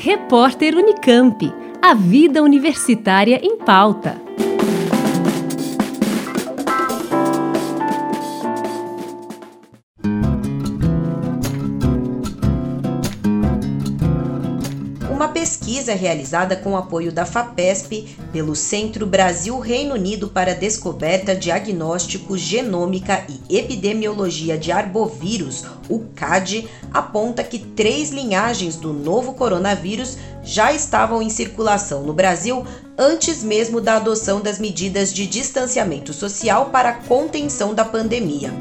Repórter Unicamp. A vida universitária em pauta. Uma pesquisa realizada com o apoio da FAPESP pelo Centro Brasil-Reino Unido para Descoberta, Diagnóstico, Genômica e Epidemiologia de Arbovírus, o CAD, aponta que 3 linhagens do novo coronavírus já estavam em circulação no Brasil antes mesmo da adoção das medidas de distanciamento social para a contenção da pandemia.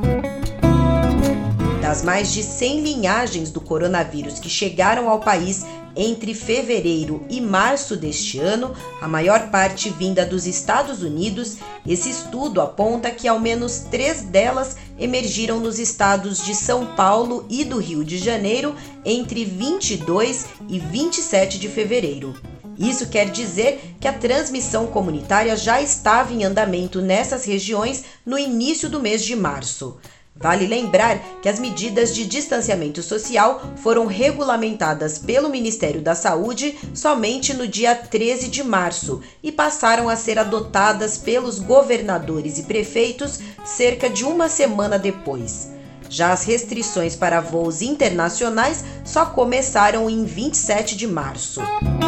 Das mais de 100 linhagens do coronavírus que chegaram ao país entre fevereiro e março deste ano, a maior parte vinda dos Estados Unidos, esse estudo aponta que ao menos 3 delas emergiram nos estados de São Paulo e do Rio de Janeiro entre 22 e 27 de fevereiro. Isso quer dizer que a transmissão comunitária já estava em andamento nessas regiões no início do mês de março. Vale lembrar que as medidas de distanciamento social foram regulamentadas pelo Ministério da Saúde somente no dia 13 de março e passaram a ser adotadas pelos governadores e prefeitos cerca de uma semana depois. Já as restrições para voos internacionais só começaram em 27 de março.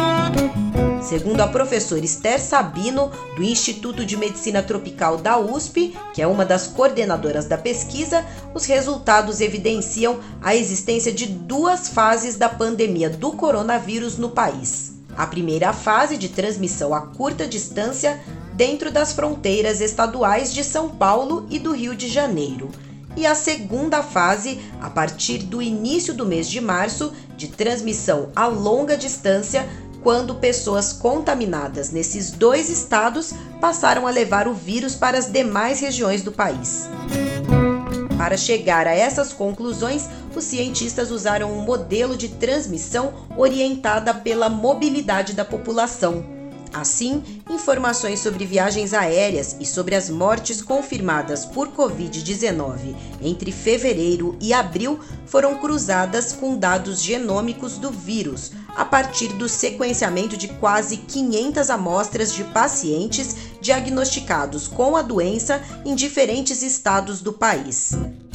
Segundo a professora Esther Sabino, do Instituto de Medicina Tropical da USP, que é uma das coordenadoras da pesquisa, os resultados evidenciam a existência de 2 fases da pandemia do coronavírus no país. A primeira fase de transmissão a curta distância dentro das fronteiras estaduais de São Paulo e do Rio de Janeiro. E a segunda fase, a partir do início do mês de março, de transmissão a longa distância, quando pessoas contaminadas nesses 2 estados passaram a levar o vírus para as demais regiões do país. Para chegar a essas conclusões, os cientistas usaram um modelo de transmissão orientada pela mobilidade da população. Assim, informações sobre viagens aéreas e sobre as mortes confirmadas por Covid-19 entre fevereiro e abril foram cruzadas com dados genômicos do vírus, a partir do sequenciamento de quase 500 amostras de pacientes diagnosticados com a doença em diferentes estados do país.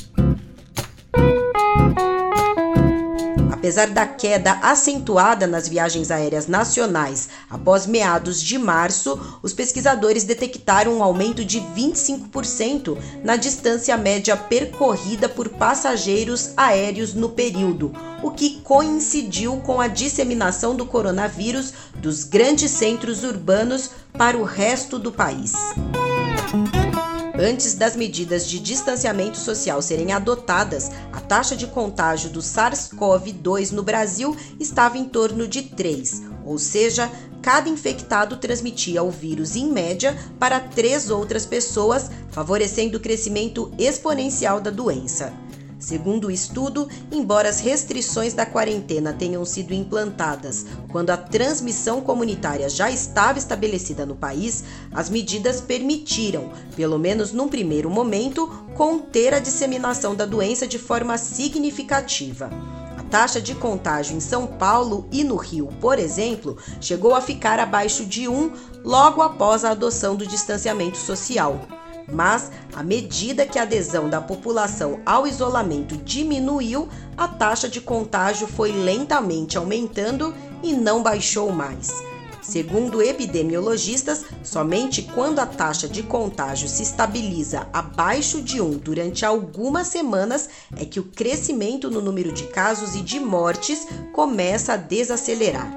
Apesar da queda acentuada nas viagens aéreas nacionais após meados de março, os pesquisadores detectaram um aumento de 25% na distância média percorrida por passageiros aéreos no período, o que coincidiu com a disseminação do coronavírus dos grandes centros urbanos para o resto do país. Antes das medidas de distanciamento social serem adotadas, a taxa de contágio do SARS-CoV-2 no Brasil estava em torno de 3, ou seja, cada infectado transmitia o vírus em média para 3 outras pessoas, favorecendo o crescimento exponencial da doença. Segundo o estudo, embora as restrições da quarentena tenham sido implantadas quando a transmissão comunitária já estava estabelecida no país, as medidas permitiram, pelo menos num primeiro momento, conter a disseminação da doença de forma significativa. A taxa de contágio em São Paulo e no Rio, por exemplo, chegou a ficar abaixo de 1 logo após a adoção do distanciamento social. Mas, à medida que a adesão da população ao isolamento diminuiu, a taxa de contágio foi lentamente aumentando e não baixou mais. Segundo epidemiologistas, somente quando a taxa de contágio se estabiliza abaixo de 1 durante algumas semanas é que o crescimento no número de casos e de mortes começa a desacelerar.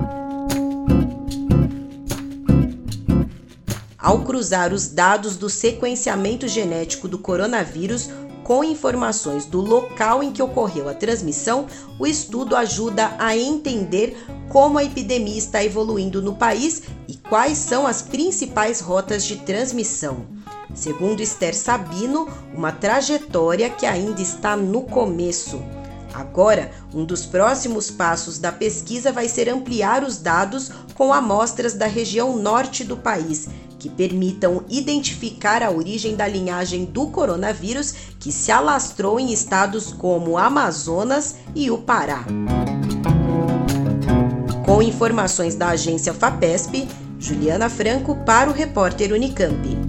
Ao cruzar os dados do sequenciamento genético do coronavírus com informações do local em que ocorreu a transmissão, o estudo ajuda a entender como a epidemia está evoluindo no país e quais são as principais rotas de transmissão. Segundo Esther Sabino, uma trajetória que ainda está no começo. Agora, um dos próximos passos da pesquisa vai ser ampliar os dados com amostras da região norte do país, que permitam identificar a origem da linhagem do coronavírus que se alastrou em estados como Amazonas e o Pará. Com informações da agência FAPESP, Juliana Franco para o repórter Unicamp.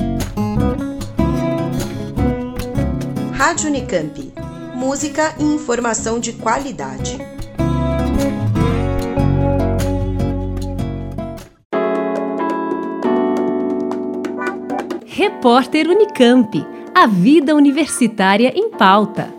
Rádio Unicamp. Música e informação de qualidade. Repórter Unicamp. A vida universitária em pauta.